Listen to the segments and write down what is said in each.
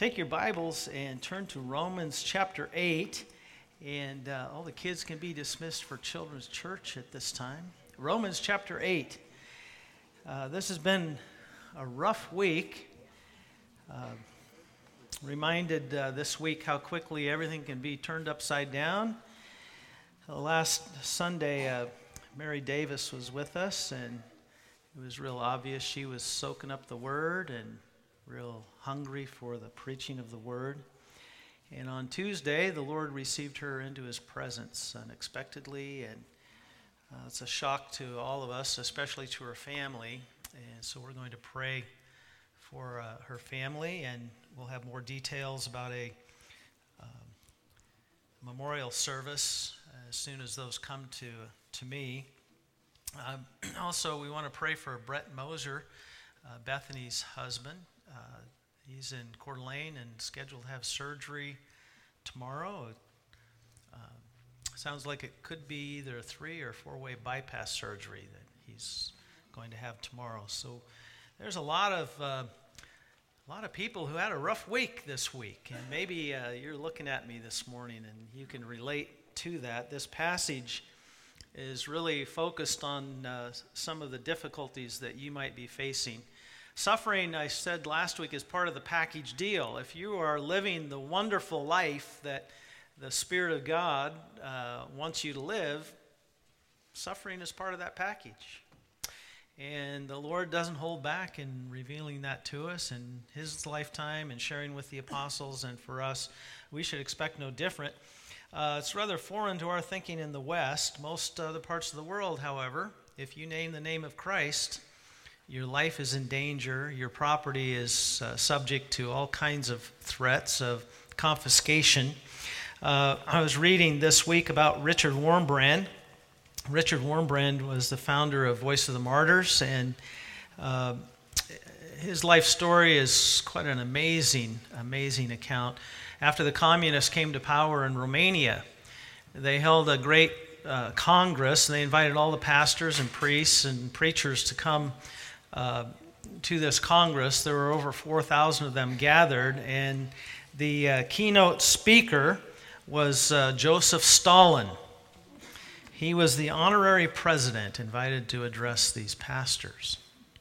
Take your Bibles and turn to Romans chapter 8, and all the kids can be dismissed for Children's Church at this time. Romans chapter 8. This has been a rough week. Reminded this week how quickly everything can be turned upside down. Last Sunday, Mary Davis was with us, and it was real obvious she was soaking up the Word and real hungry for the preaching of the Word. And on Tuesday, the Lord received her into His presence unexpectedly, and it's a shock to all of us, especially to her family. And so we're going to pray for her family, and we'll have more details about a memorial service as soon as those come to me. Also, we want to pray for Brett Moser, Bethany's husband. He's in Coeur d'Alene and scheduled to have surgery tomorrow. Sounds like it could be either a 3 or 4-way bypass surgery that he's going to have tomorrow. So there's a lot of people who had a rough week this week, and maybe you're looking at me this morning and you can relate to that. This passage is really focused on some of the difficulties that you might be facing. Suffering, I said last week, is part of the package deal. If you are living the wonderful life that the Spirit of God wants you to live, suffering is part of that package. And the Lord doesn't hold back in revealing that to us in His lifetime and sharing with the apostles, and for us, we should expect no different. It's rather foreign to our thinking in the West. Most other parts of the world, however, if you name the name of Christ, your life is in danger. Your property is subject to all kinds of threats of confiscation. I was reading this week about Richard Wurmbrand. Richard Wurmbrand was the founder of Voice of the Martyrs, and his life story is quite an amazing account. After the communists came to power in Romania, they held a great congress, and they invited all the pastors and priests and preachers to come to this Congress. There were over 4,000 of them gathered, and the keynote speaker was Joseph Stalin. He was the honorary president invited to address these pastors.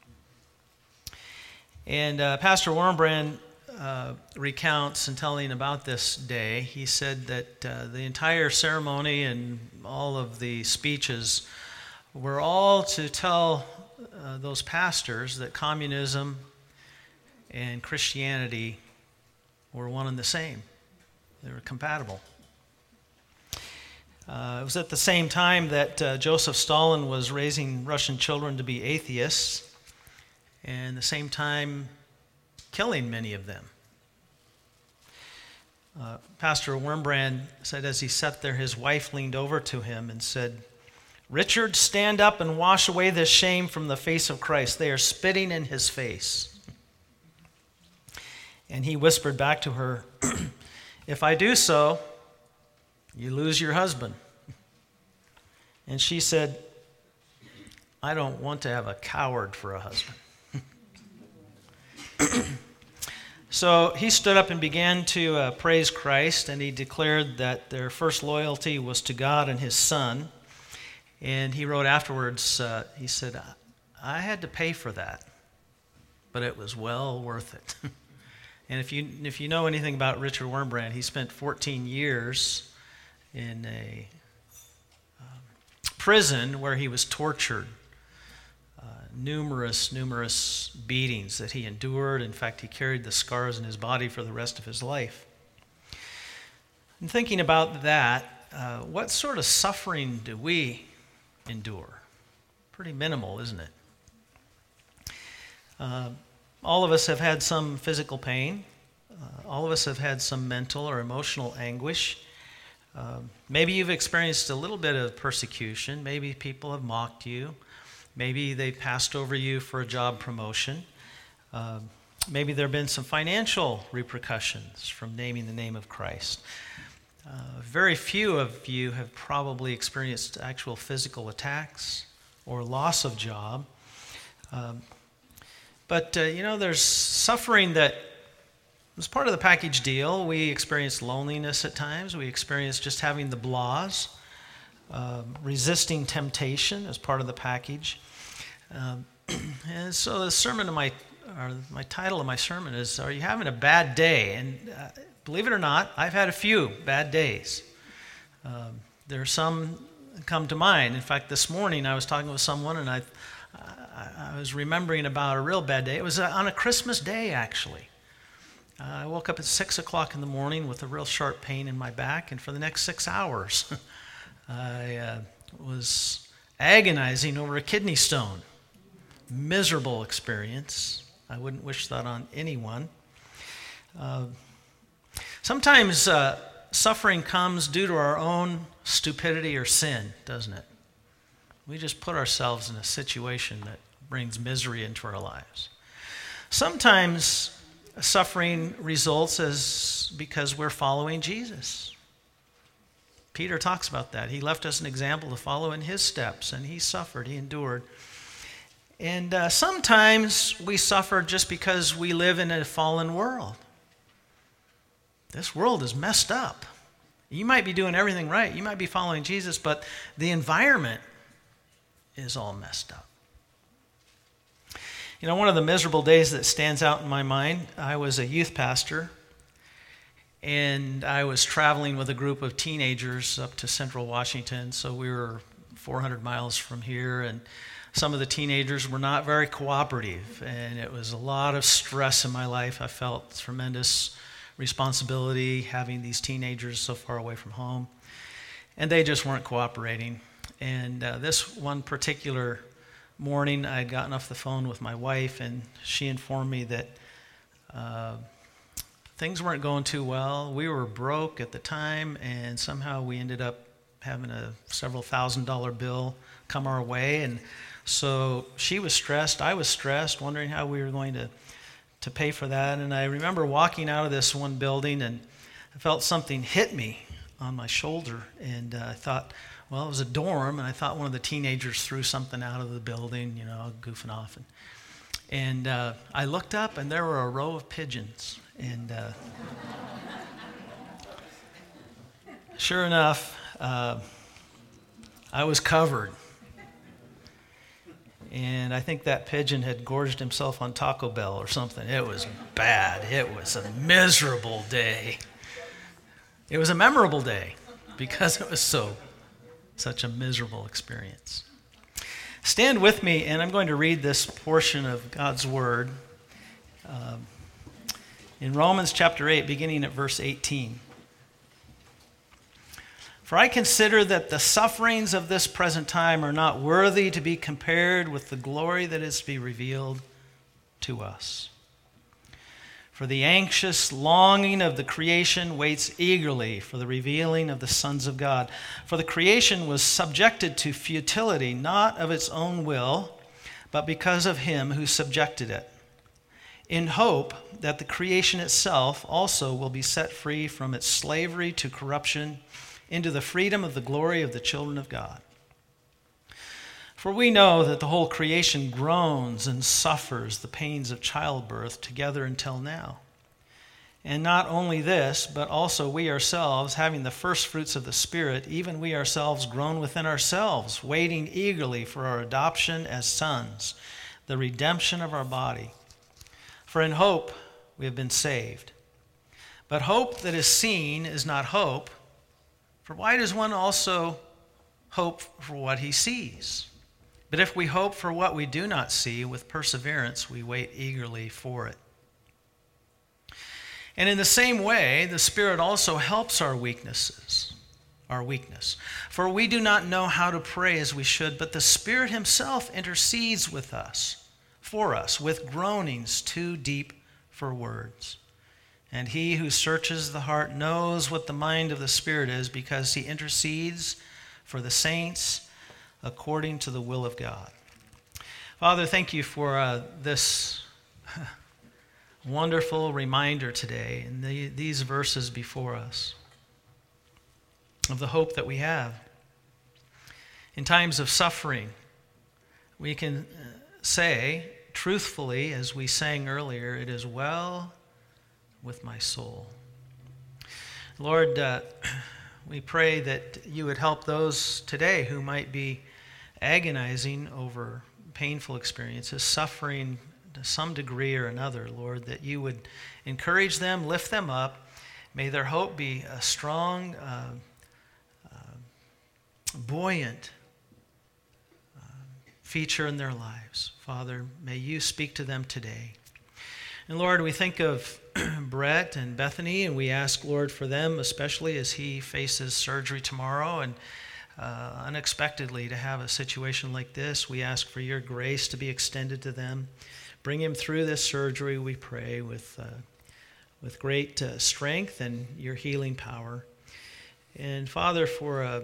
And Pastor Wurmbrand recounts in telling about this day, he said that the entire ceremony and all of the speeches were all to tell those pastors that communism and Christianity were one and the same. They were compatible. It was at the same time that Joseph Stalin was raising Russian children to be atheists, and at the same time killing many of them. Pastor Wurmbrand said as he sat there, his wife leaned over to him and said, "Richard, stand up and wash away this shame from the face of Christ. They are spitting in His face." And he whispered back to her, "If I do so, you lose your husband." And she said, "I don't want to have a coward for a husband." So he stood up and began to praise Christ, and he declared that their first loyalty was to God and His Son. And he wrote afterwards, he said, "I had to pay for that, but it was well worth it." And if you know anything about Richard Wurmbrand, he spent 14 years in a prison where he was tortured. Numerous beatings that he endured. In fact, he carried the scars in his body for the rest of his life. And thinking about that, what sort of suffering do we endure? Pretty minimal, isn't it? All of us have had some physical pain. All of us have had some mental or emotional anguish. Maybe you've experienced a little bit of persecution. Maybe people have mocked you. Maybe they passed over you for a job promotion. Maybe there have been some financial repercussions from naming the name of Christ. Very few of you have probably experienced actual physical attacks or loss of job. But there's suffering that as part of the package deal, we experience loneliness at times. We experience just having the blahs, resisting temptation as part of the package. And so the sermon of my title of my sermon is, Are You Having a Bad Day? And believe it or not, I've had a few bad days. There are some that come to mind. In fact, this morning I was talking with someone and I was remembering about a real bad day. It was on a Christmas day, actually. I woke up at 6 o'clock in the morning with a real sharp pain in my back, and for the next 6 hours, I was agonizing over a kidney stone. Miserable experience. I wouldn't wish that on anyone. Sometimes suffering comes due to our own stupidity or sin, doesn't it? We just put ourselves in a situation that brings misery into our lives. Sometimes suffering results because we're following Jesus. Peter talks about that. He left us an example to follow in his steps, and he suffered, he endured. And sometimes we suffer just because we live in a fallen world. This world is messed up. You might be doing everything right. You might be following Jesus, but the environment is all messed up. You know, one of the miserable days that stands out in my mind, I was a youth pastor, and I was traveling with a group of teenagers up to Central Washington. So we were 400 miles from here, and some of the teenagers were not very cooperative, and it was a lot of stress in my life. I felt tremendous responsibility having these teenagers so far away from home, and they just weren't cooperating. And this one particular morning, I had gotten off the phone with my wife, and she informed me that things weren't going too well. We were broke at the time, and somehow we ended up having a several $1,000 bill come our way. And so she was stressed, I was stressed, wondering how we were going to pay for that. And I remember walking out of this one building, and I felt something hit me on my shoulder, and I thought, well, it was a dorm, and I thought one of the teenagers threw something out of the building, you know, goofing off. And I looked up, and there were a row of pigeons. And sure enough, I was covered. And I think that pigeon had gorged himself on Taco Bell or something. It was bad. It was a miserable day. It was a memorable day because it was such a miserable experience. Stand with me, and I'm going to read this portion of God's Word in Romans chapter 8, beginning at verse 18. For I consider that the sufferings of this present time are not worthy to be compared with the glory that is to be revealed to us. For the anxious longing of the creation waits eagerly for the revealing of the sons of God. For the creation was subjected to futility, not of its own will, but because of him who subjected it, in hope that the creation itself also will be set free from its slavery to corruption into the freedom of the glory of the children of God. For we know that the whole creation groans and suffers the pains of childbirth together until now. And not only this, but also we ourselves, having the first fruits of the Spirit, even we ourselves groan within ourselves, waiting eagerly for our adoption as sons, the redemption of our body. For in hope we have been saved. But hope that is seen is not hope, for why does one also hope for what he sees? But if we hope for what we do not see, with perseverance we wait eagerly for it. And in the same way, the Spirit also helps our weakness. For we do not know how to pray as we should, but the Spirit himself intercedes with us, for us, with groanings too deep for words. And he who searches the heart knows what the mind of the Spirit is, because he intercedes for the saints according to the will of God. Father, thank you for this wonderful reminder today in these verses before us of the hope that we have. In times of suffering, we can say truthfully, as we sang earlier, it is well with my soul. Lord, we pray that you would help those today who might be agonizing over painful experiences, suffering to some degree or another, Lord, that you would encourage them, lift them up. May their hope be a strong, buoyant feature in their lives. Father, may you speak to them today. And Lord, we think of Brett and Bethany, and we ask, Lord, for them, especially as he faces surgery tomorrow and unexpectedly to have a situation like this. We ask for your grace to be extended to them. Bring him through this surgery, we pray, with great strength and your healing power. And Father, for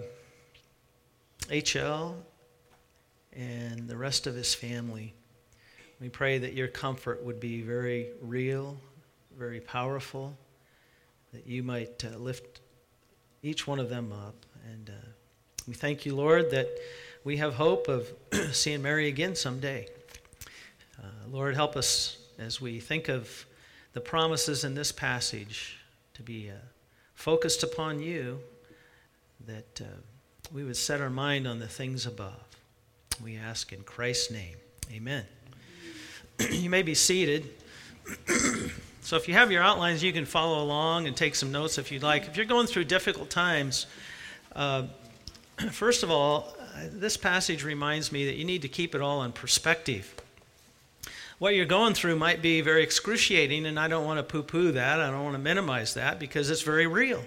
HL and the rest of his family, we pray that your comfort would be very real, very powerful, that you might lift each one of them up. And we thank you, Lord, that we have hope of seeing Mary again someday. Lord, help us as we think of the promises in this passage to be focused upon you, that we would set our mind on the things above. We ask in Christ's name. Amen. You may be seated. So if you have your outlines, you can follow along and take some notes if you'd like. If you're going through difficult times, first of all, this passage reminds me that you need to keep it all in perspective. What you're going through might be very excruciating, and I don't want to poo-poo that. I don't want to minimize that because it's very real.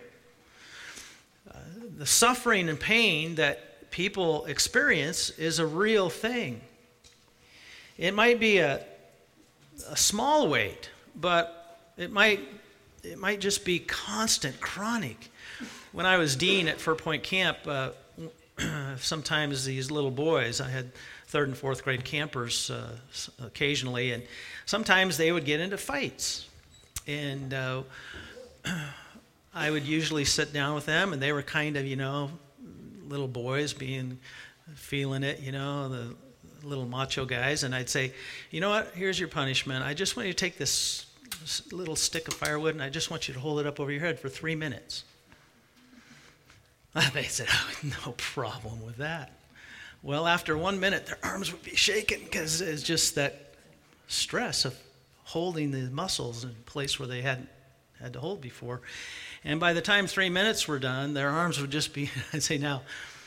The suffering and pain that people experience is a real thing. It might be a small weight, but it might just be constant, chronic. When I was dean at Fur Point Camp, sometimes these little boys, I had 3rd and 4th grade campers occasionally, and sometimes they would get into fights. And I would usually sit down with them, and they were kind of, little boys feeling it, the little macho guys, and I'd say, you know what, here's your punishment. I just want you to take this little stick of firewood, and I just want you to hold it up over your head for 3 minutes. They said, oh, no problem with that. Well, after 1 minute, their arms would be shaking because it's just that stress of holding the muscles in a place where they hadn't had to hold before. And by the time 3 minutes were done, their arms would just be, I'd say, now,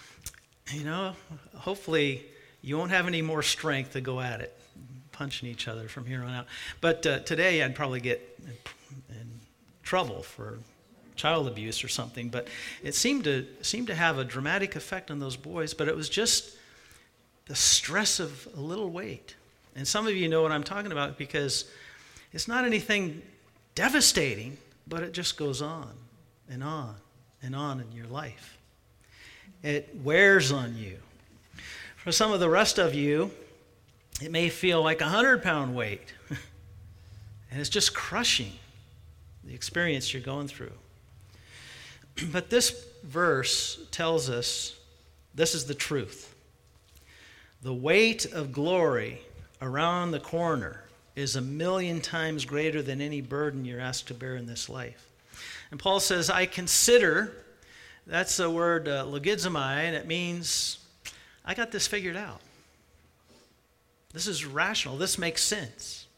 hopefully you won't have any more strength to go at it, punching each other from here on out. But today I'd probably get in trouble for child abuse or something. But it seemed to have a dramatic effect on those boys, but it was just the stress of a little weight. And some of you know what I'm talking about because it's not anything devastating, but it just goes on and on and on in your life. It wears on you. For some of the rest of you, it may feel like 100-pound weight. And it's just crushing the experience you're going through. But this verse tells us this is the truth. The weight of glory around the corner is 1,000,000 times greater than any burden you're asked to bear in this life. And Paul says, I consider, that's the word logizomai, and it means I got this figured out. This is rational. This makes sense.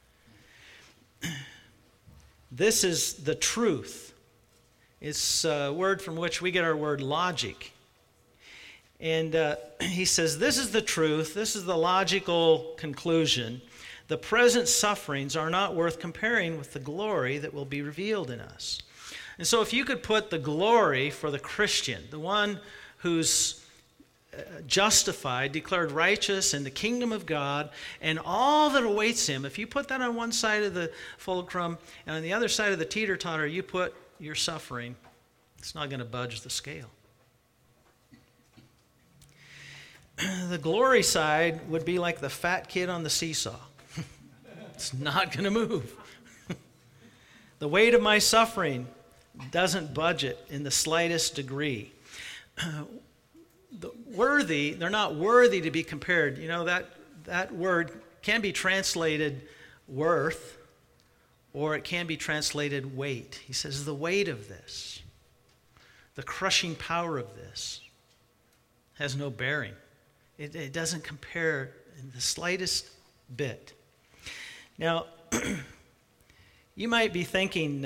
This is the truth. It's a word from which we get our word logic. And he says, this is the truth. This is the logical conclusion. The present sufferings are not worth comparing with the glory that will be revealed in us. And so if you could put the glory for the Christian, the one who's justified, declared righteous in the kingdom of God, and all that awaits him, if you put that on one side of the fulcrum, and on the other side of the teeter-totter, you put your suffering, it's not going to budge the scale. The glory side would be like the fat kid on the seesaw. It's not going to move. The weight of my suffering doesn't budge it in the slightest degree. They're not worthy to be compared. That word can be translated worth or it can be translated weight. He says the weight of this, the crushing power of this, has no bearing. It doesn't compare in the slightest bit. Now, you might be thinking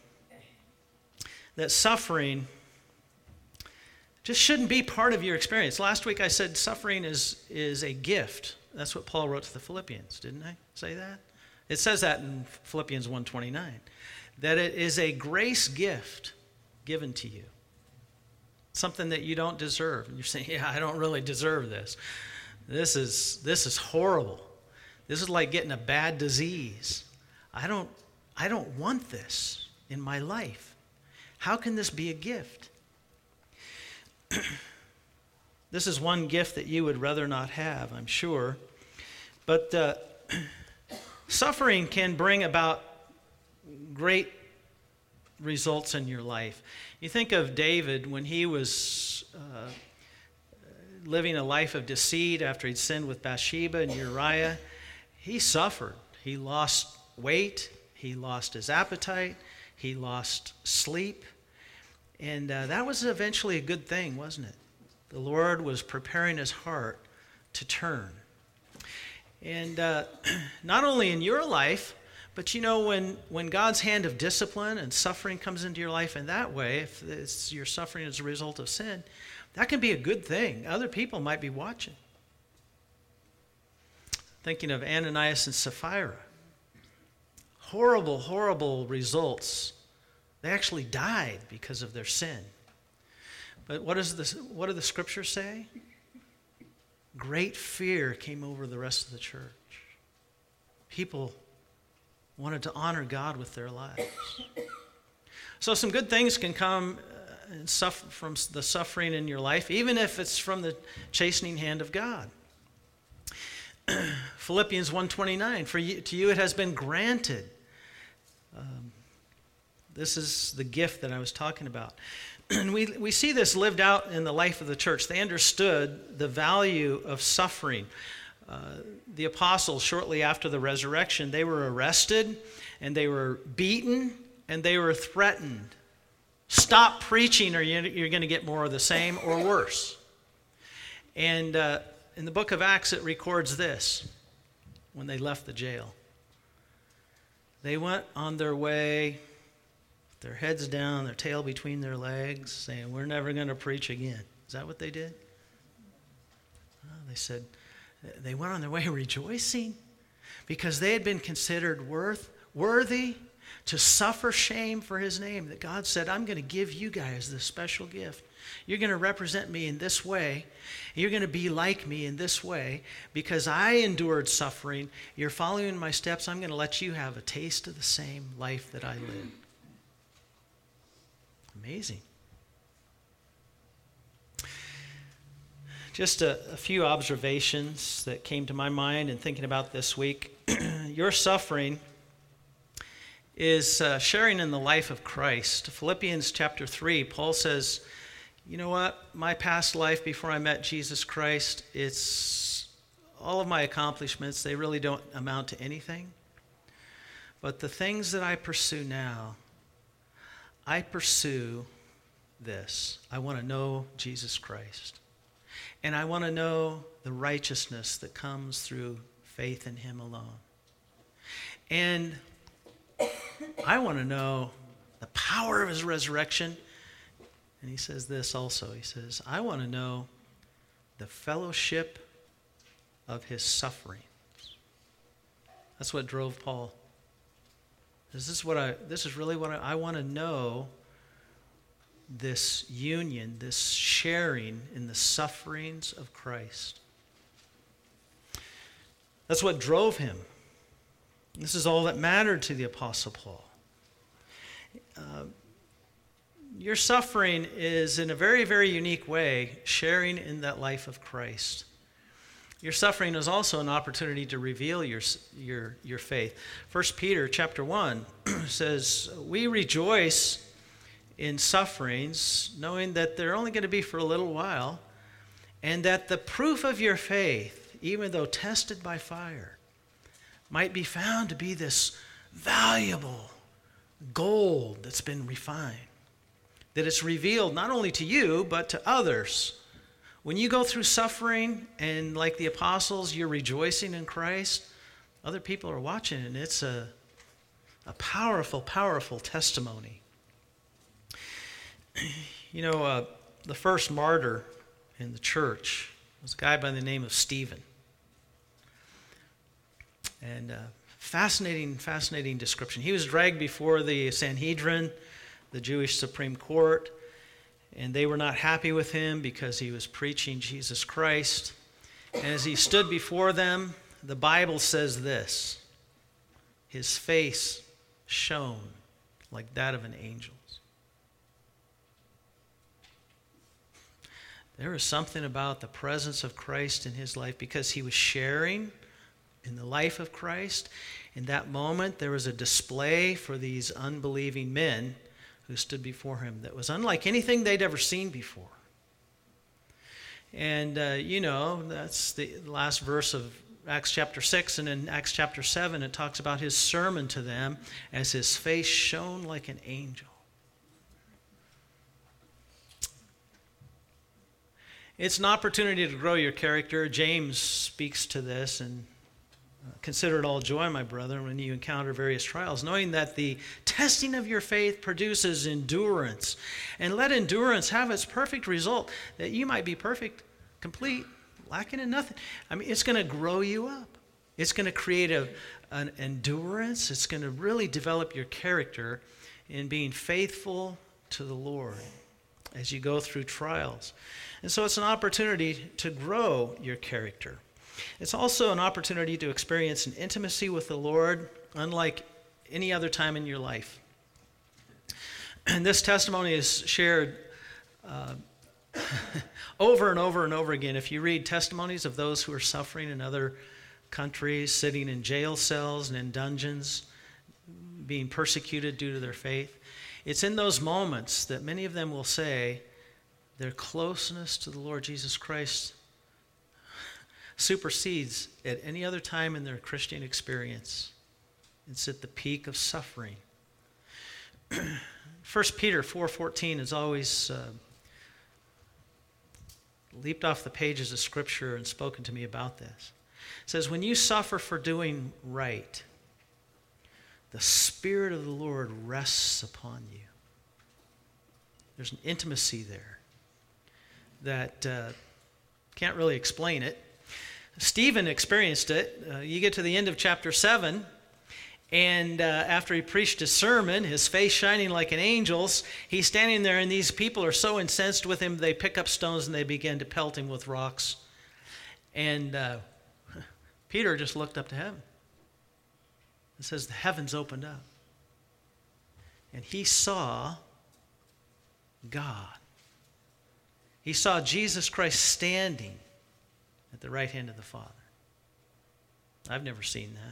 that suffering just shouldn't be part of your experience. Last week I said suffering is a gift. That's what Paul wrote to the Philippians, didn't I say that? It says that in Philippians 1:29, that it is a grace gift given to you. Something that you don't deserve. And you're saying, yeah, I don't really deserve this. This is horrible. This is like getting a bad disease. I don't want this in my life. How can this be a gift? This is one gift that you would rather not have, I'm sure. But suffering can bring about great results in your life. You think of David when he was living a life of deceit after he'd sinned with Bathsheba and Uriah. He suffered. He lost weight. He lost his appetite. He lost sleep. And that was eventually a good thing, wasn't it? The Lord was preparing his heart to turn. And not only in your life, but you know, when God's hand of discipline and suffering comes into your life in that way, if you're suffering as a result of sin, that can be a good thing. Other people might be watching. Thinking of Ananias and Sapphira. Horrible, horrible results. They actually died because of their sin. But what do the scriptures say? Great fear came over the rest of the church. People wanted to honor God with their lives. So some good things can come from the suffering in your life, even if it's from the chastening hand of God. Philippians 1:29, to you it has been granted. This is the gift that I was talking about. And we see this lived out in the life of the church. They understood the value of suffering. The apostles, shortly after the resurrection, they were arrested and they were beaten and they were threatened. Stop preaching or you're going to get more of the same or worse. And in the book of Acts, it records this when they left the jail. They went on their way, their heads down, their tail between their legs, saying, we're never going to preach again. Is that what they did? They said, they went on their way rejoicing because they had been considered worthy to suffer shame for his name. That God said, I'm going to give you guys this special gift. You're going to represent me in this way. You're going to be like me in this way because I endured suffering. You're following my steps. I'm going to let you have a taste of the same life that I lived. Amazing. Just a few observations that came to my mind in thinking about this week. Your suffering is sharing in the life of Christ. Philippians chapter 3, Paul says, you know what? My past life before I met Jesus Christ, it's all of my accomplishments. They really don't amount to anything. But the things that I pursue now, I pursue this. I want to know Jesus Christ. And I want to know the righteousness that comes through faith in him alone. And I want to know the power of his resurrection. And he says this also. He says, I want to know the fellowship of his sufferings. That's what drove Paul. This is really what I want to know, this union, this sharing in the sufferings of Christ. That's what drove him. This is all that mattered to the Apostle Paul. Your suffering is, in a very, very unique way, sharing in that life of Christ. Your suffering is also an opportunity to reveal your faith. 1 Peter chapter 1 says, we rejoice in sufferings, knowing that they're only going to be for a little while, and that the proof of your faith, even though tested by fire, might be found to be this valuable gold that's been refined. That it's revealed not only to you, but to others. When you go through suffering and like the apostles, you're rejoicing in Christ, other people are watching, and it's a powerful, powerful testimony. You know, the first martyr in the church was a guy by the name of Stephen. And fascinating description. He was dragged before the Sanhedrin, the Jewish Supreme Court, and they were not happy with him because he was preaching Jesus Christ. And as he stood before them, the Bible says this: his face shone like that of an angel's. There was something about the presence of Christ in his life because he was sharing in the life of Christ. In that moment, there was a display for these unbelieving men who stood before him that was unlike anything they'd ever seen before. And, that's the last verse of Acts chapter 6, and in Acts chapter 7, it talks about his sermon to them as his face shone like an angel. It's an opportunity to grow your character. James speaks to this, and consider it all joy, my brother, when you encounter various trials, knowing that the testing of your faith produces endurance. And let endurance have its perfect result, that you might be perfect, complete, lacking in nothing. I mean, it's going to grow you up. It's going to create an endurance. It's going to really develop your character in being faithful to the Lord as you go through trials. And so it's an opportunity to grow your character. It's also an opportunity to experience an intimacy with the Lord unlike any other time in your life. And this testimony is shared over and over and over again. If you read testimonies of those who are suffering in other countries, sitting in jail cells and in dungeons, being persecuted due to their faith, it's in those moments that many of them will say their closeness to the Lord Jesus Christ supersedes at any other time in their Christian experience. It's at the peak of suffering. 1 Peter 4:14 has always leaped off the pages of Scripture and spoken to me about this. It says, when you suffer for doing right, the Spirit of the Lord rests upon you. There's an intimacy there that can't really explain it. Stephen experienced it. You get to the end of chapter 7, and after he preached his sermon, his face shining like an angel's, he's standing there, and these people are so incensed with him, they pick up stones and they begin to pelt him with rocks. And Peter just looked up to heaven. It says the heavens opened up, and he saw God. He saw Jesus Christ standing at the right hand of the Father. I've never seen that.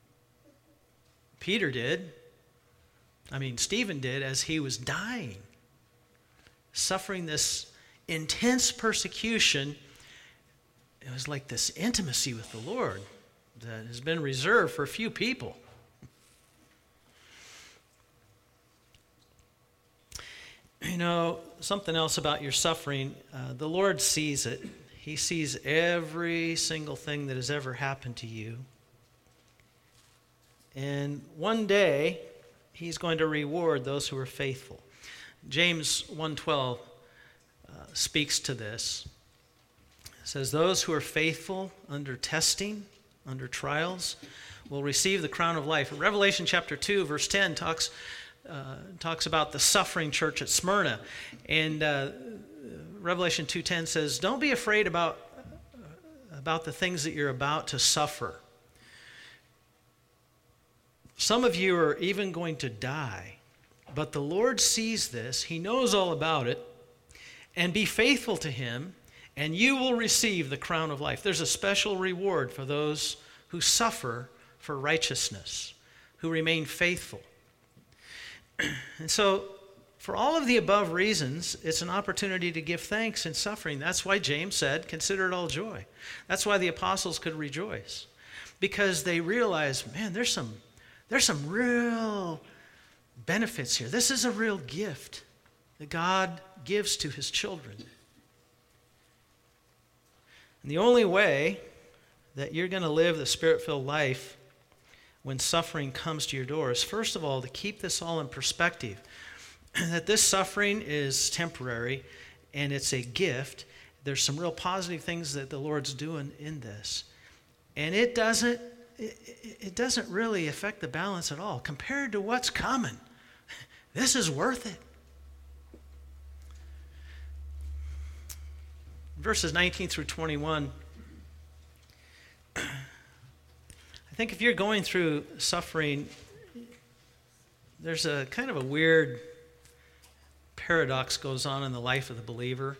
Peter did. Stephen did as he was dying, suffering this intense persecution. It was like this intimacy with the Lord that has been reserved for a few people. You know, something else about your suffering, the Lord sees it. He sees every single thing that has ever happened to you. And one day, he's going to reward those who are faithful. James 1:12 speaks to this. It says, those who are faithful under testing, under trials, will receive the crown of life. Revelation chapter 2, verse 10 talks about the suffering church at Smyrna. And Revelation 2:10 says, don't be afraid about the things that you're about to suffer. Some of you are even going to die, but the Lord sees this. He knows all about it. And be faithful to him, and you will receive the crown of life. There's a special reward for those who suffer for righteousness, who remain faithful. And so, for all of the above reasons, it's an opportunity to give thanks in suffering. That's why James said, consider it all joy. That's why the apostles could rejoice. Because they realized, man, there's some There's some real benefits here. This is a real gift that God gives to his children. And the only way that you're going to live the Spirit-filled life when suffering comes to your door is, first of all, to keep this all in perspective, that this suffering is temporary and it's a gift. There's some real positive things that the Lord's doing in this. And it doesn't really affect the balance at all. Compared to what's coming, this is worth it. Verses 19 through 21, I think if you're going through suffering, there's a kind of a weird paradox goes on in the life of the believer.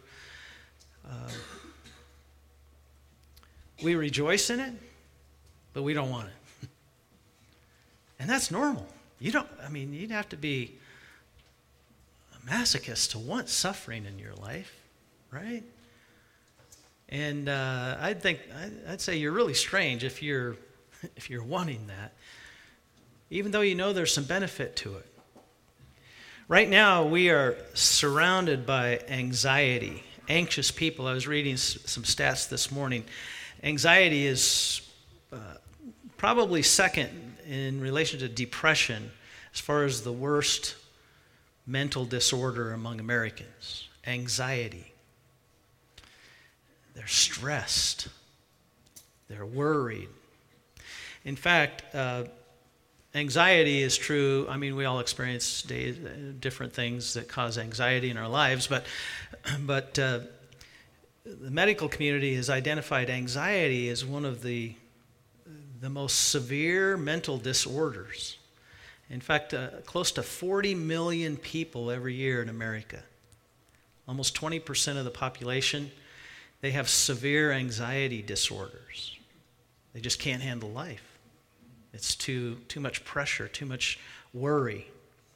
We rejoice in it, but we don't want it. And that's normal. You'd have to be a masochist to want suffering in your life, right? And I'd say you're really strange if you're wanting that, even though you know there's some benefit to it. Right now, we are surrounded by anxiety, anxious people. I was reading some stats this morning. Anxiety is probably second in relation to depression as far as the worst mental disorder among Americans. Anxiety. They're stressed. They're worried. In fact, anxiety is true. I mean, we all experience different things that cause anxiety in our lives, but the medical community has identified anxiety as one of the most severe mental disorders. In fact, close to 40 million people every year in America, almost 20% of the population, they have severe anxiety disorders. They just can't handle life. It's too much pressure, too much worry.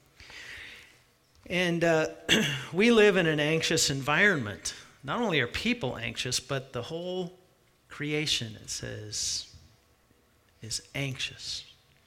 And we live in an anxious environment. Not only are people anxious, but the whole creation, it says, is anxious.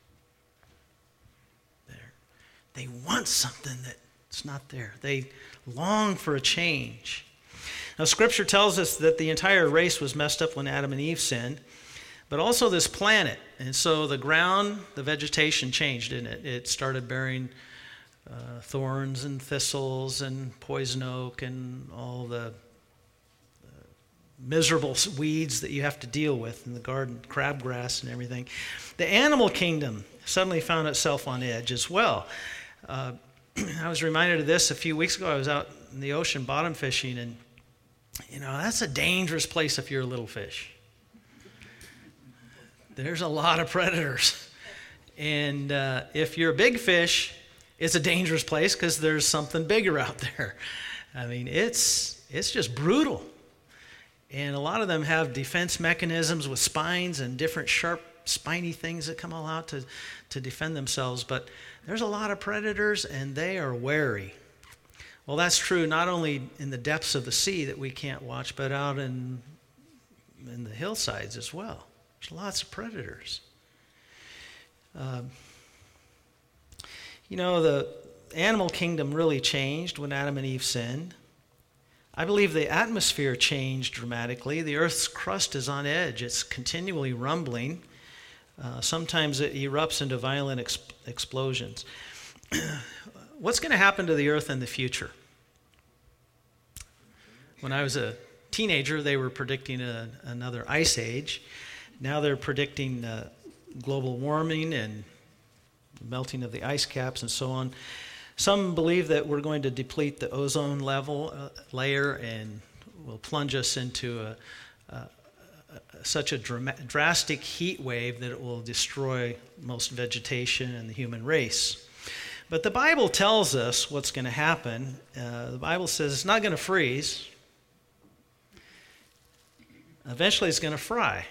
They want something that's not there. They long for a change. Now, Scripture tells us that the entire race was messed up when Adam and Eve sinned, but also this planet. And so the ground, the vegetation changed, didn't it? It started bearing thorns and thistles and poison oak and all the miserable weeds that you have to deal with in the garden, crabgrass and everything. The animal kingdom suddenly found itself on edge as well. I was reminded of this a few weeks ago. I was out in the ocean bottom fishing, and that's a dangerous place if you're a little fish. There's a lot of predators. And if you're a big fish, it's a dangerous place because there's something bigger out there. I mean, it's just brutal. And a lot of them have defense mechanisms with spines and different sharp, spiny things that come all out to defend themselves. But there's a lot of predators, and they are wary. Well, that's true not only in the depths of the sea that we can't watch, but out in the hillsides as well. There's lots of predators. The animal kingdom really changed when Adam and Eve sinned. I believe the atmosphere changed dramatically. The earth's crust is on edge. It's continually rumbling. Sometimes it erupts into violent explosions. What's going to happen to the earth in the future? When I was a teenager, they were predicting another ice age. Now they're predicting global warming and melting of the ice caps and so on. Some believe that we're going to deplete the ozone layer and will plunge us into such a drastic heat wave that it will destroy most vegetation and the human race. But the Bible tells us what's going to happen. The Bible says it's not going to freeze. Eventually it's going to fry.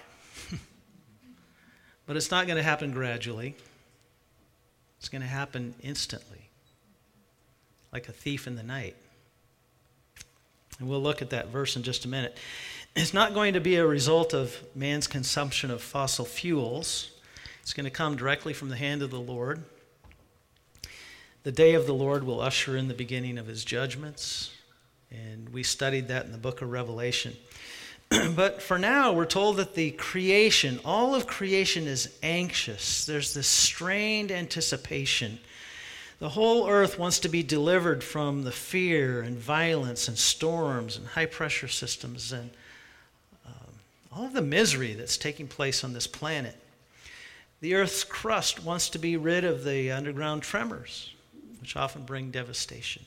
But it's not going to happen gradually. It's going to happen instantly, like a thief in the night. And we'll look at that verse in just a minute. It's not going to be a result of man's consumption of fossil fuels. It's going to come directly from the hand of the Lord. The day of the Lord will usher in the beginning of his judgments, and we studied that in the book of Revelation. But for now, we're told that the creation, all of creation is anxious. There's this strained anticipation. The whole earth wants to be delivered from the fear and violence and storms and high-pressure systems and all of the misery that's taking place on this planet. The earth's crust wants to be rid of the underground tremors, which often bring devastation.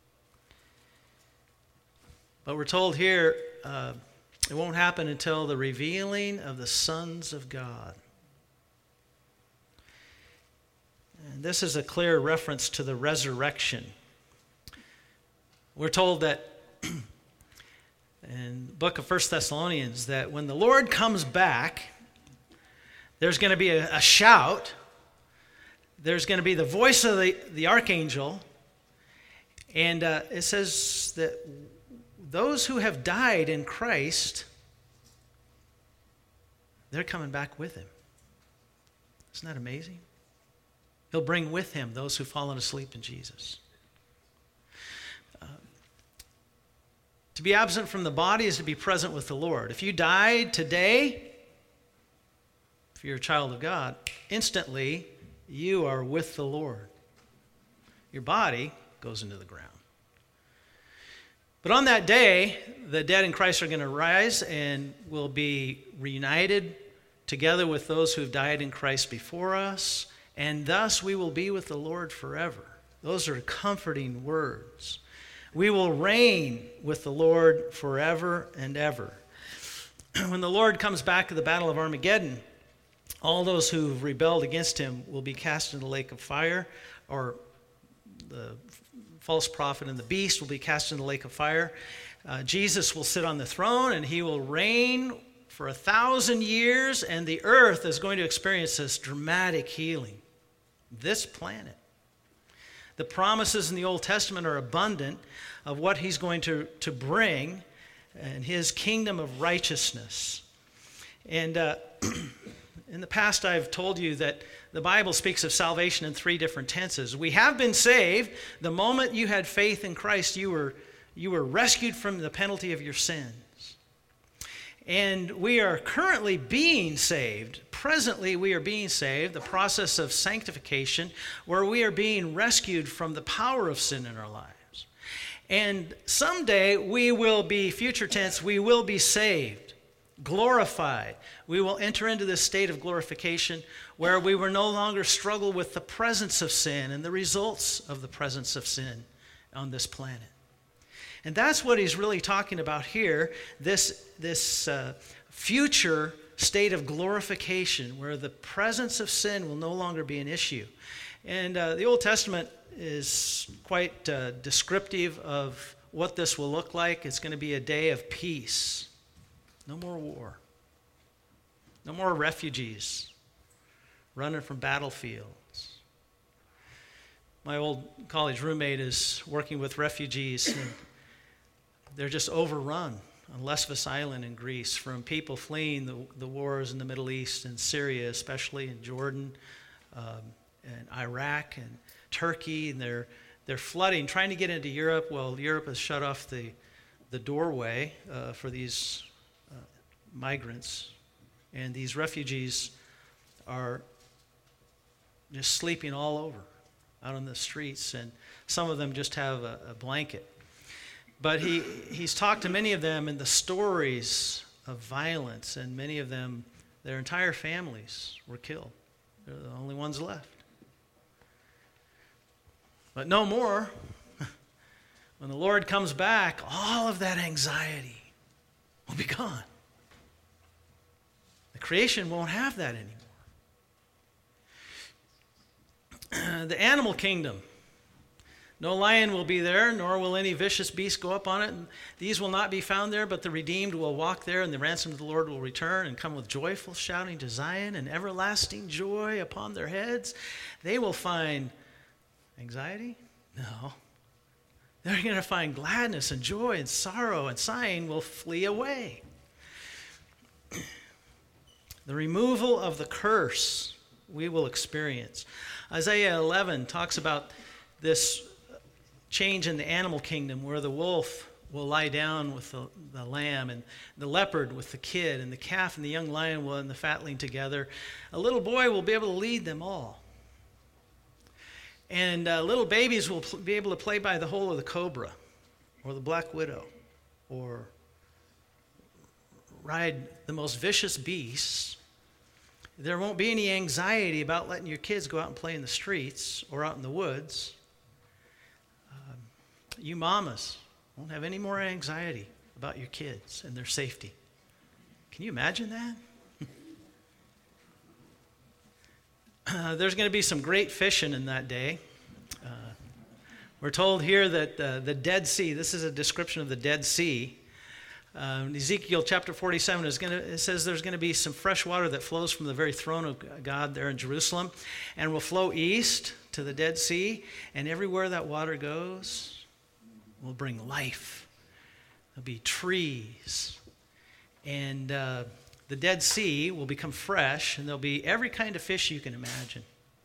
But we're told here it won't happen until the revealing of the sons of God. And this is a clear reference to the resurrection. We're told that in the book of 1 Thessalonians that when the Lord comes back, there's going to be a shout. There's going to be the voice of the archangel. And it says that those who have died in Christ, they're coming back with him. Isn't that amazing? He'll bring with him those who've fallen asleep in Jesus. To be absent from the body is to be present with the Lord. If you died today, if you're a child of God, instantly you are with the Lord. Your body goes into the ground. But on that day, the dead in Christ are going to rise and will be reunited together with those who have died in Christ before us, and thus we will be with the Lord forever. Those are comforting words. We will reign with the Lord forever and ever. When the Lord comes back to the battle of Armageddon, all those who've rebelled against him will be cast into the lake of fire, or the false prophet and the beast will be cast into the lake of fire. Jesus will sit on the throne, and he will reign for 1,000 years, and the earth is going to experience this dramatic healing. This planet. The promises in the Old Testament are abundant of what he's going to bring and his kingdom of righteousness. And in the past, I've told you that the Bible speaks of salvation in 3 different tenses. We have been saved. The moment you had faith in Christ, you were rescued from the penalty of your sins. And we are currently being saved. Presently, we are being saved, the process of sanctification, where we are being rescued from the power of sin in our lives. And someday, we will be, future tense, we will be saved, glorified. We will enter into this state of glorification where we will no longer struggle with the presence of sin and the results of the presence of sin on this planet. And that's what he's really talking about here, this future state of glorification where the presence of sin will no longer be an issue. And the Old Testament is quite descriptive of what this will look like. It's going to be a day of peace. No more war. No more refugees running from battlefields. My old college roommate is working with refugees, and they're just overrun on Lesbos Island in Greece from people fleeing the wars in the Middle East and Syria, especially in Jordan and Iraq and Turkey. And they're flooding, trying to get into Europe. Well, Europe has shut off the doorway for these migrants. And these refugees are just sleeping all over out on the streets. And some of them just have a blanket. But he's talked to many of them, and the stories of violence, and many of them, their entire families were killed. They're the only ones left. But no more. When the Lord comes back, all of that anxiety will be gone. The creation won't have that anymore. The animal kingdom. No lion will be there, nor will any vicious beast go up on it. And these will not be found there, but the redeemed will walk there, and the ransom of the Lord will return and come with joyful shouting to Zion and everlasting joy upon their heads. They will find anxiety? No. They're going to find gladness and joy, and sorrow and sighing will flee away. The removal of the curse we will experience. Isaiah 11 talks about this change in the animal kingdom where the wolf will lie down with the lamb, and the leopard with the kid, and the calf and the young lion will and the fatling together. A little boy will be able to lead them all. And little babies will be able to play by the hole of the cobra or the black widow or ride the most vicious beasts. There won't be any anxiety about letting your kids go out and play in the streets or out in the woods. You mamas won't have any more anxiety about your kids and their safety. Can you imagine that? There's going to be some great fishing in that day. We're told here that the Dead Sea, this is a description of the Dead Sea. Ezekiel chapter 47 it says there's going to be some fresh water that flows from the very throne of God there in Jerusalem and will flow east to the Dead Sea, and everywhere that water goes will bring life. There'll be trees, and the Dead Sea will become fresh, and there'll be every kind of fish you can imagine.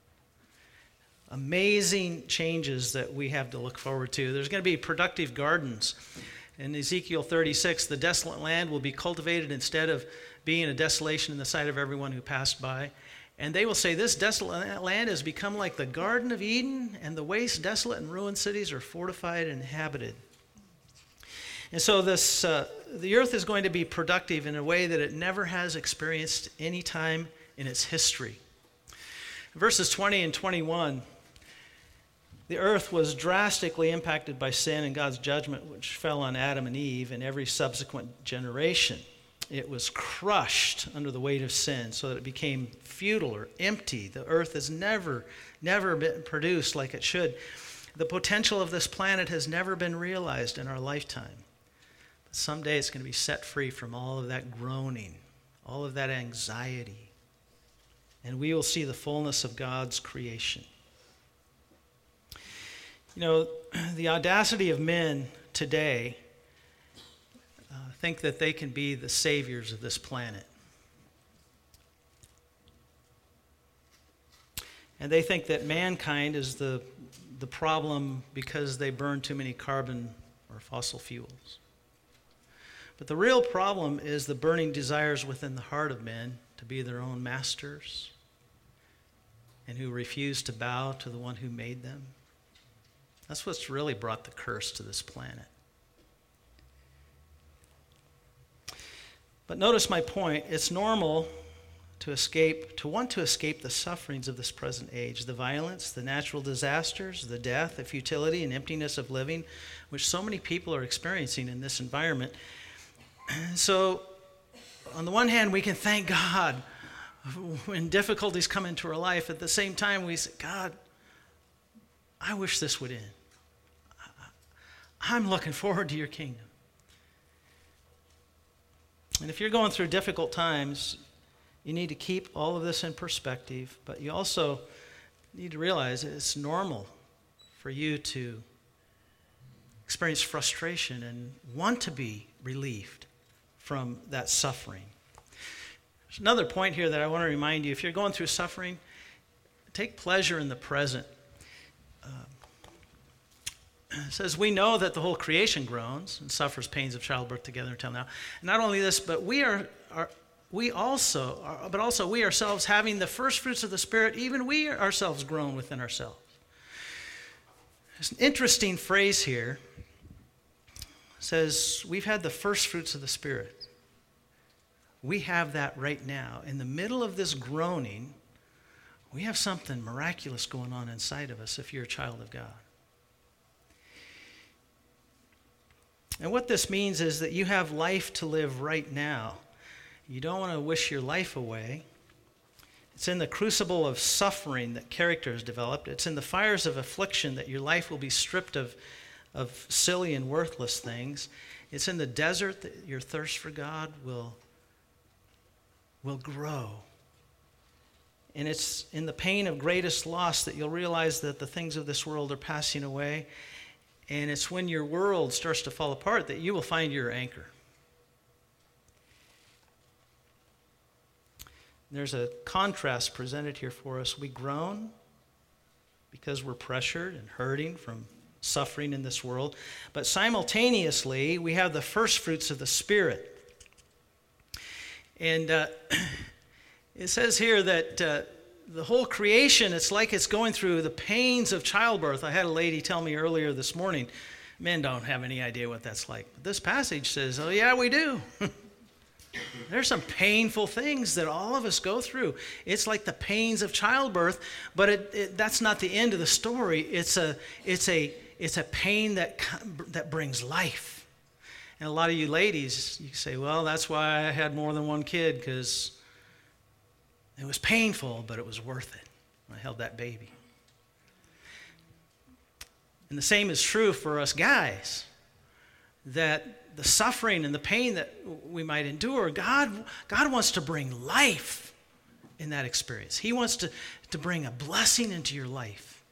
Amazing changes that we have to look forward to. There's going to be productive gardens. In Ezekiel 36, the desolate land will be cultivated instead of being a desolation in the sight of everyone who passed by. And they will say, this desolate land has become like the Garden of Eden, and the waste, desolate, and ruined cities are fortified and inhabited. And so the earth is going to be productive in a way that it never has experienced any time in its history. Verses 20 and 21, the earth was drastically impacted by sin and God's judgment, which fell on Adam and Eve and every subsequent generation. It was crushed under the weight of sin so that it became futile or empty. The earth has never been produced like it should. The potential of this planet has never been realized in our lifetime. But someday it's going to be set free from all of that groaning, all of that anxiety, and we will see the fullness of God's creation. You know, the audacity of men today think that they can be the saviors of this planet. And they think that mankind is the problem because they burn too many carbon or fossil fuels. But the real problem is the burning desires within the heart of men to be their own masters and who refuse to bow to the one who made them. That's what's really brought the curse to this planet. But notice my point. It's normal to want to escape the sufferings of this present age, the violence, the natural disasters, the death, the futility and emptiness of living, which so many people are experiencing in this environment. So, on the one hand, we can thank God when difficulties come into our life. At the same time, we say, God, I wish this would end. I'm looking forward to your kingdom. And if you're going through difficult times, you need to keep all of this in perspective, but you also need to realize it's normal for you to experience frustration and want to be relieved from that suffering. There's another point here that I want to remind you. If you're going through suffering, take pleasure in the present. It says, we know that the whole creation groans and suffers pains of childbirth together until now. And not only this, but we ourselves having the first fruits of the Spirit, even we ourselves groan within ourselves. There's an interesting phrase here. It says, we've had the first fruits of the Spirit. We have that right now. In the middle of this groaning, we have something miraculous going on inside of us if you're a child of God. And what this means is that you have life to live right now. You don't want to wish your life away. It's in the crucible of suffering that character is developed. It's in the fires of affliction that your life will be stripped of silly and worthless things. It's in the desert that your thirst for God will grow. And it's in the pain of greatest loss that you'll realize that the things of this world are passing away. And it's when your world starts to fall apart that you will find your anchor. There's a contrast presented here for us. We groan because we're pressured and hurting from suffering in this world. But simultaneously, we have the first fruits of the Spirit. And it says here that the whole creation, it's like it's going through the pains of childbirth. I had a lady tell me earlier this morning, men don't have any idea what that's like. But this passage says, oh yeah, we do. There's some painful things that all of us go through. It's like the pains of childbirth, but that's not the end of the story. It's a pain that brings life. And a lot of you ladies, you say, well, that's why I had more than one kid, because it was painful, but it was worth it. I held that baby. And the same is true for us guys, that the suffering and the pain that we might endure, God wants to bring life in that experience. He wants to bring a blessing into your life.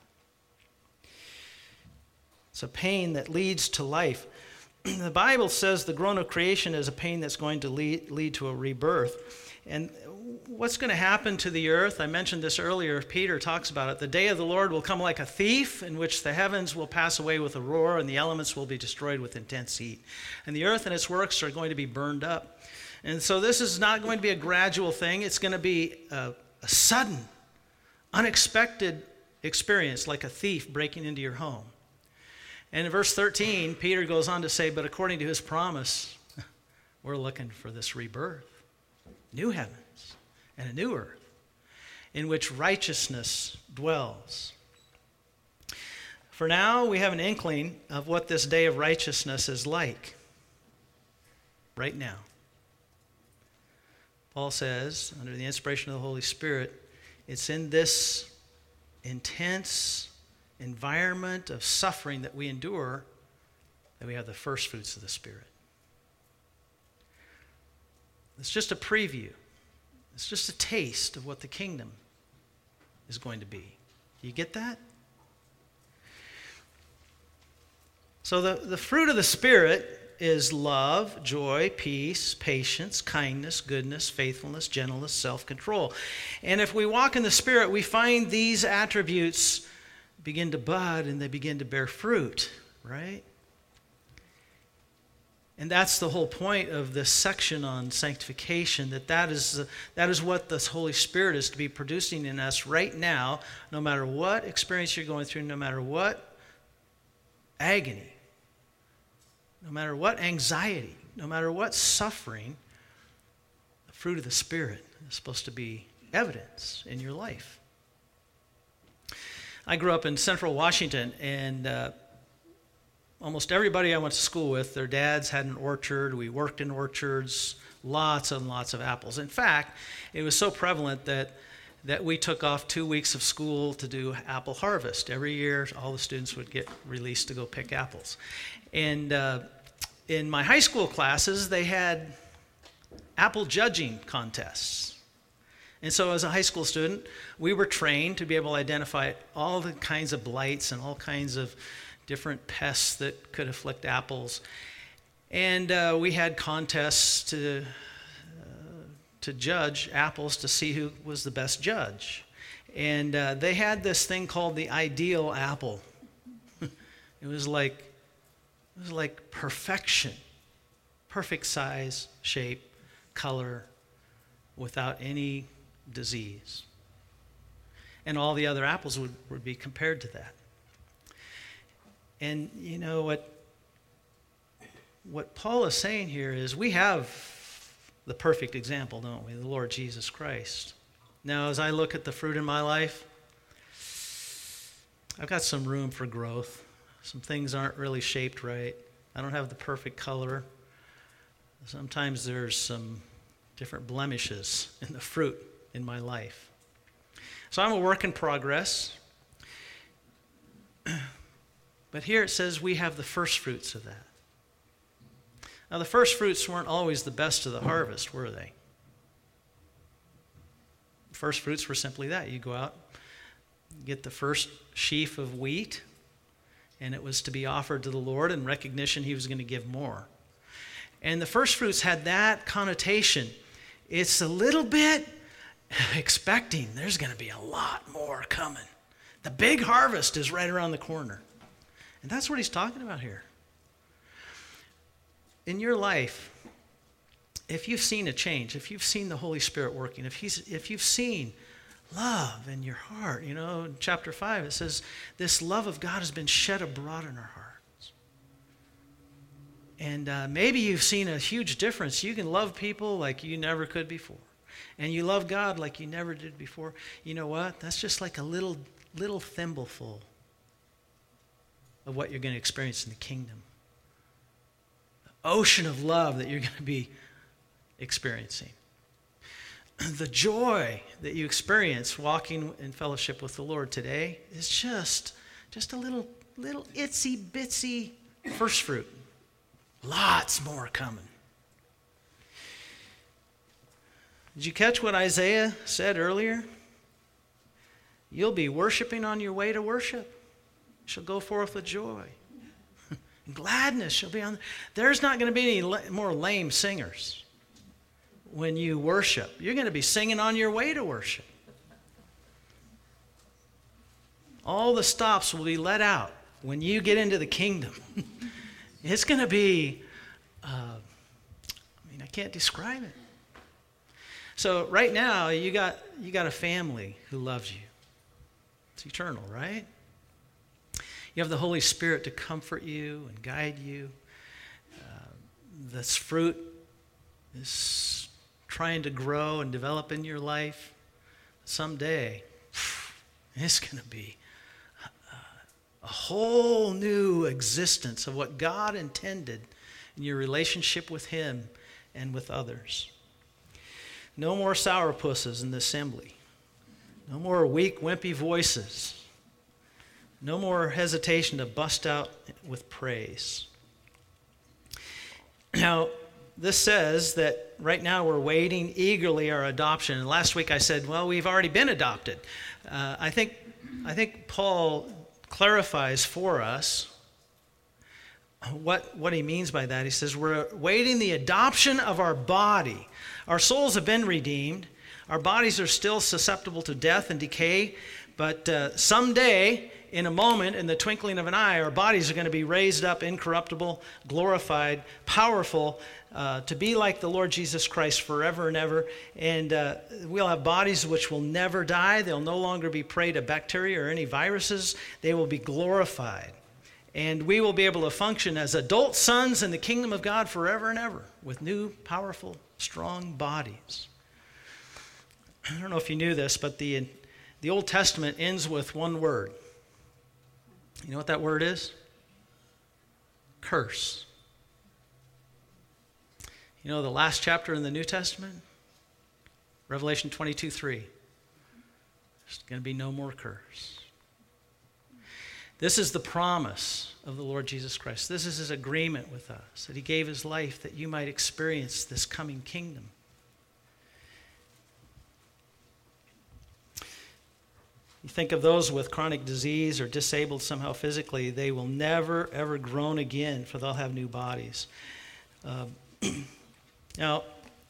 It's a pain that leads to life. The Bible says the groan of creation is a pain that's going to lead to a rebirth. And what's going to happen to the earth? I mentioned this earlier. Peter talks about it. The day of the Lord will come like a thief, in which the heavens will pass away with a roar, and the elements will be destroyed with intense heat. And the earth and its works are going to be burned up. And so this is not going to be a gradual thing. It's going to be a sudden, unexpected experience, like a thief breaking into your home. And in verse 13, Peter goes on to say, but according to his promise, we're looking for this rebirth. New heavens and a new earth in which righteousness dwells. For now, we have an inkling of what this day of righteousness is like right now. Paul says, under the inspiration of the Holy Spirit, it's in this intense environment of suffering that we endure that we have the first fruits of the Spirit. It's just a preview. It's just a taste of what the kingdom is going to be. You get that? So the fruit of the Spirit is love, joy, peace, patience, kindness, goodness, faithfulness, gentleness, self-control. And if we walk in the Spirit, we find these attributes begin to bud and they begin to bear fruit, right? And that's the whole point of this section on sanctification, that is what the Holy Spirit is to be producing in us right now, no matter what experience you're going through, no matter what agony, no matter what anxiety, no matter what suffering, the fruit of the Spirit is supposed to be evidence in your life. I grew up in Central Washington, and almost everybody I went to school with, their dads had an orchard. We worked in orchards, lots and lots of apples. In fact, it was so prevalent that we took off 2 weeks of school to do apple harvest. Every year, all the students would get released to go pick apples. And in my high school classes, they had apple judging contests. And so as a high school student, we were trained to be able to identify all the kinds of blights and all kinds of different pests that could afflict apples. And we had contests to judge apples to see who was the best judge. And they had this thing called the ideal apple. It was like perfection, perfect size, shape, color, without any disease. And all the other apples would be compared to that. And you know what Paul is saying here is we have the perfect example, don't we? The Lord Jesus Christ. Now, as I look at the fruit in my life, I've got some room for growth. Some things aren't really shaped right. I don't have the perfect color. Sometimes there's some different blemishes in the fruit in my life. So I'm a work in progress. But here it says we have the first fruits of that. Now the first fruits weren't always the best of the harvest, were they? First fruits were simply that. You go out, get the first sheaf of wheat, and it was to be offered to the Lord in recognition he was going to give more. And the first fruits had that connotation. It's a little bit, expecting there's going to be a lot more coming. The big harvest is right around the corner. And that's what he's talking about here. In your life, if you've seen a change, if you've seen the Holy Spirit working, if you've seen love in your heart, in chapter 5 it says, this love of God has been shed abroad in our hearts. And maybe you've seen a huge difference. You can love people like you never could before. And you love God like you never did before. You know what? That's just like a little thimbleful of what you're going to experience in the kingdom. The ocean of love that you're going to be experiencing. The joy that you experience walking in fellowship with the Lord today is just a little itsy bitsy first fruit. Lots more coming. Did you catch what Isaiah said earlier? You'll be worshiping on your way to worship. Shall go forth with joy. And gladness shall be on. There's not going to be any more lame singers when you worship. You're going to be singing on your way to worship. All the stops will be let out when you get into the kingdom. It's going to be, I can't describe it. So right now, you got a family who loves you. It's eternal, right? You have the Holy Spirit to comfort you and guide you. This fruit is trying to grow and develop in your life. Someday, it's going to be a whole new existence of what God intended in your relationship with Him and with others. No more sourpusses in the assembly. No more weak, wimpy voices. No more hesitation to bust out with praise. Now, this says that right now we're waiting eagerly our adoption. And last week I said, well, we've already been adopted. I think Paul clarifies for us what he means by that. He says we're waiting the adoption of our body. Our souls have been redeemed. Our bodies are still susceptible to death and decay, but someday, in a moment, in the twinkling of an eye, our bodies are going to be raised up incorruptible, glorified, powerful, to be like the Lord Jesus Christ forever and ever. And we'll have bodies which will never die. They'll no longer be prey to bacteria or any viruses. They will be glorified. And we will be able to function as adult sons in the kingdom of God forever and ever with new, powerful, strong bodies. I don't know if you knew this, but the Old Testament ends with one word. You know what that word is? Curse. You know the last chapter in the New Testament? Revelation 22:3. There's going to be no more curse. This is the promise of the Lord Jesus Christ. This is His agreement with us, that He gave His life that you might experience this coming kingdom. You think of those with chronic disease or disabled somehow physically, they will never, ever groan again, for they'll have new bodies. Now,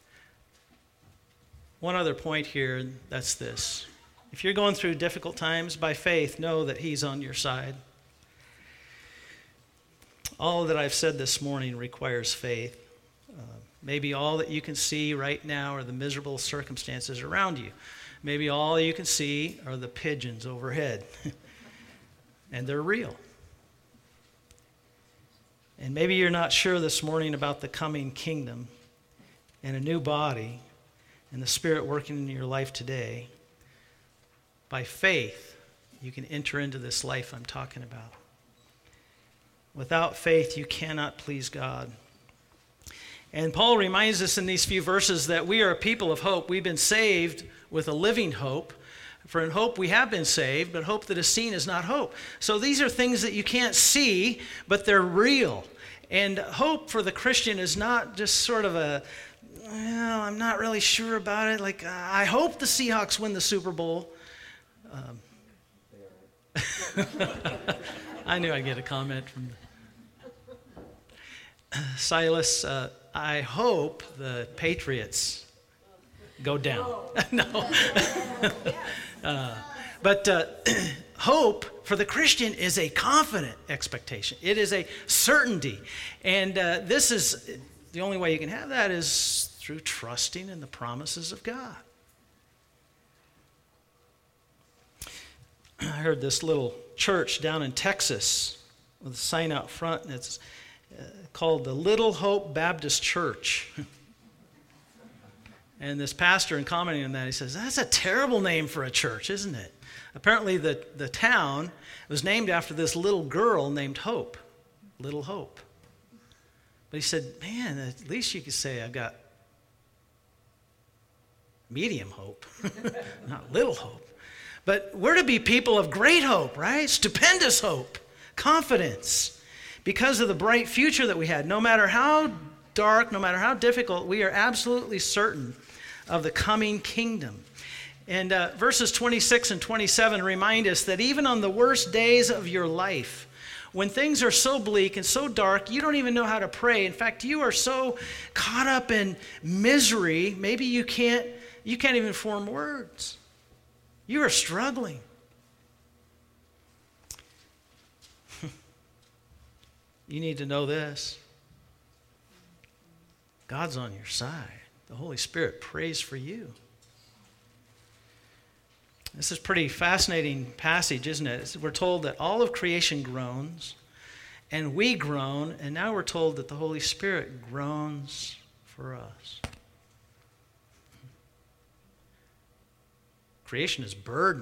one other point here, and that's this. If you're going through difficult times, by faith, know that He's on your side. All that I've said this morning requires faith. Maybe all that you can see right now are the miserable circumstances around you. Maybe all you can see are the pigeons overhead. And they're real. And maybe you're not sure this morning about the coming kingdom and a new body and the Spirit working in your life today. By faith, you can enter into this life I'm talking about. Without faith, you cannot please God. And Paul reminds us in these few verses that we are a people of hope. We've been saved with a living hope. For in hope we have been saved, but hope that is seen is not hope. So these are things that you can't see, but they're real. And hope for the Christian is not just sort of well, I'm not really sure about it. Like, I hope the Seahawks win the Super Bowl. I knew I'd get a comment from Silas. I hope the Patriots go down. No. But hope for the Christian is a confident expectation. It is a certainty. And this is the only way you can have that is through trusting in the promises of God. I heard this little church down in Texas with a sign out front, and it's called the Little Hope Baptist Church. And this pastor, in commenting on that, he says, that's a terrible name for a church, isn't it? Apparently the town was named after this little girl named Hope, Little Hope. But he said, man, at least you could say I've got medium hope, not little hope. But we're to be people of great hope, right? Stupendous hope, confidence, because of the bright future that we had. No matter how dark, no matter how difficult, we are absolutely certain of the coming kingdom. And verses 26 and 27 remind us that even on the worst days of your life, when things are so bleak and so dark, you don't even know how to pray. In fact, you are so caught up in misery, maybe you can't even form words. You are struggling. You need to know this. God's on your side. The Holy Spirit prays for you. This is a pretty fascinating passage, isn't it? We're told that all of creation groans, and we groan, and now we're told that the Holy Spirit groans for us. Creation is burdened.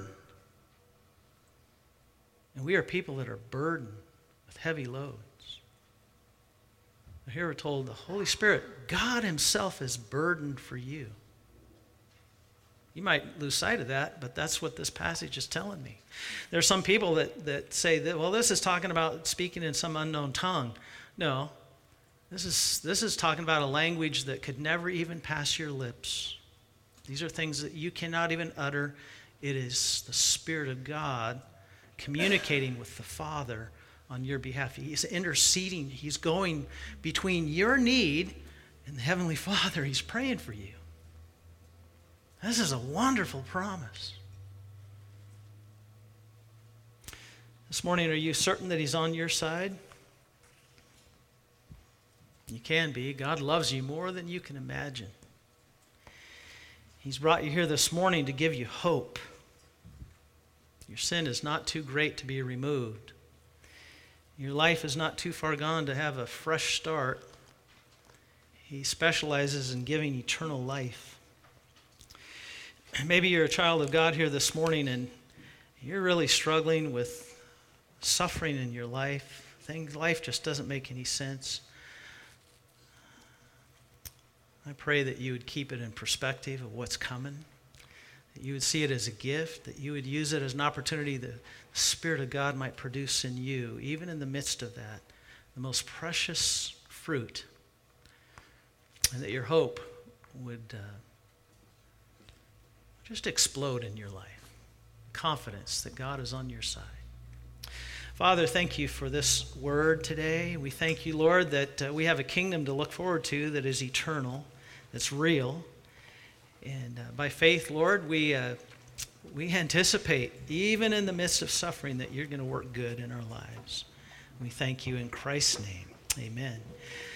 And we are people that are burdened with heavy loads. Here we're told the Holy Spirit, God himself is burdened for you. You might lose sight of that, but that's what this passage is telling me. There are some people that say that, well, this is talking about speaking in some unknown tongue. No, this is talking about a language that could never even pass your lips. These are things that you cannot even utter. It is the Spirit of God communicating with the Father on your behalf. He's interceding. He's going between your need and the Heavenly Father. He's praying for you. This is a wonderful promise. This morning, are you certain that he's on your side? You can be. God loves you more than you can imagine. He's brought you here this morning to give you hope. Your sin is not too great to be removed. Your life is not too far gone to have a fresh start. He specializes in giving eternal life. Maybe you're a child of God here this morning and you're really struggling with suffering in your life. Life just doesn't make any sense. I pray that you would keep it in perspective of what's coming, that you would see it as a gift, that you would use it as an opportunity that the Spirit of God might produce in you, even in the midst of that, the most precious fruit, and that your hope would just explode in your life. Confidence that God is on your side. Father, thank you for this word today. We thank you, Lord, that we have a kingdom to look forward to that is eternal, that's real. And by faith, Lord, we anticipate, even in the midst of suffering, that you're going to work good in our lives. We thank you in Christ's name. Amen.